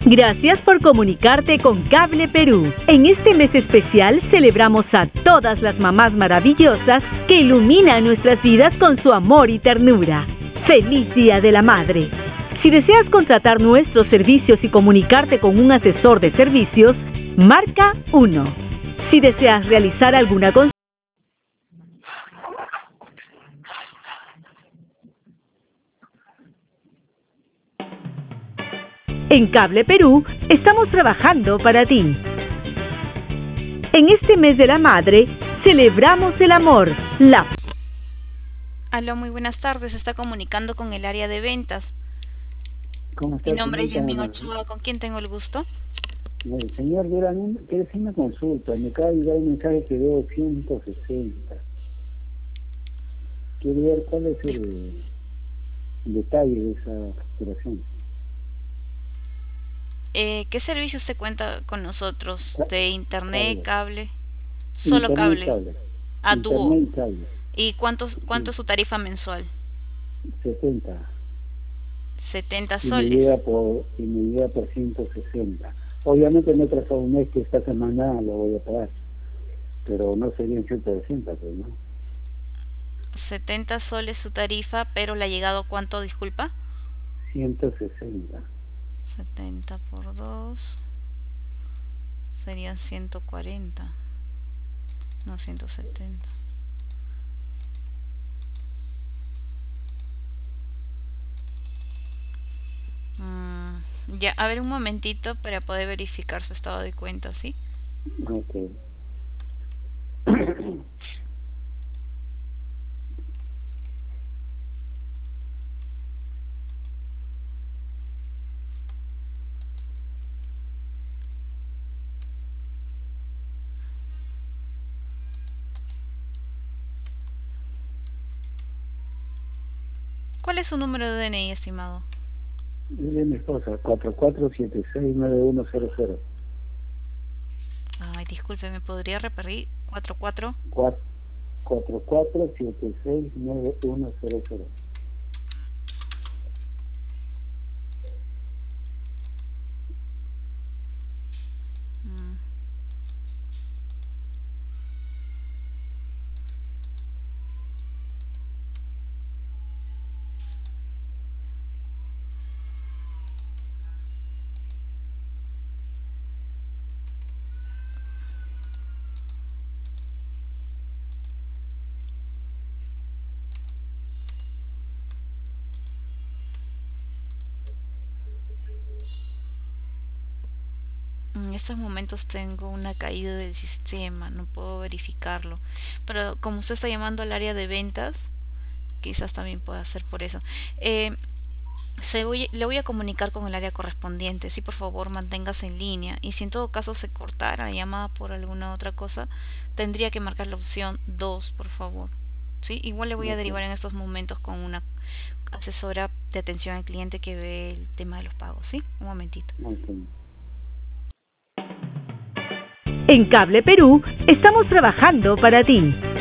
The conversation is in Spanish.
Gracias por comunicarte con Cable Perú. En este mes especial celebramos a todas las mamás maravillosas que iluminan nuestras vidas con su amor y ternura. ¡Feliz Día de la Madre! Si deseas contratar nuestros servicios y comunicarte con un asesor de servicios, marca 1. Si deseas realizar alguna consulta, en Cable Perú estamos trabajando para ti. En este mes de la madre, celebramos el amor, la... Aló, muy buenas tardes. Se está comunicando con el área de ventas. ¿Cómo está, Mi nombre es señorita? Yasmin Ochoa. ¿Con quién tengo el gusto? Señor, quiero hacer una consulta. Me acaba de llegar un mensaje que veo 160. Quiero ver cuál es el detalle de esa facturación. ¿Qué servicio usted cuenta con nosotros? ¿De internet, Cable. cable? Solo Internet y cable. cable. A dúo. Internet y cable. ¿Y cuánto es su tarifa mensual? 70. 70 Y me soles. llega por 160. Obviamente me he trazado un mes que esta semana lo voy a pagar. Pero no serían 160, pues, ¿no? 70 soles su tarifa, pero le ha llegado ¿cuánto, disculpa? 160. 70 por 2 serían 140. No, 170. Ya, a ver un momentito para poder verificar su estado de cuenta, ¿sí? Ok. ¿Cuál es su número de DNI, estimado? Dile a mi esposa, 44769100. Ay, disculpe, ¿me podría repetir? 44. 44769100. Mm. En estos momentos tengo una caída del sistema, no puedo verificarlo. Pero como usted está llamando al área de ventas, quizás también pueda ser por eso. Eh, le voy a comunicar con el área correspondiente. Sí, por favor, manténgase en línea. Y si en todo caso se cortara la llamada por alguna otra cosa, tendría que marcar la opción 2, por favor. Sí, igual le voy a Okay. derivar en estos momentos con una asesora de atención al cliente que ve el tema de los pagos. Sí, un momentito. Okay. En Cable Perú estamos trabajando para ti.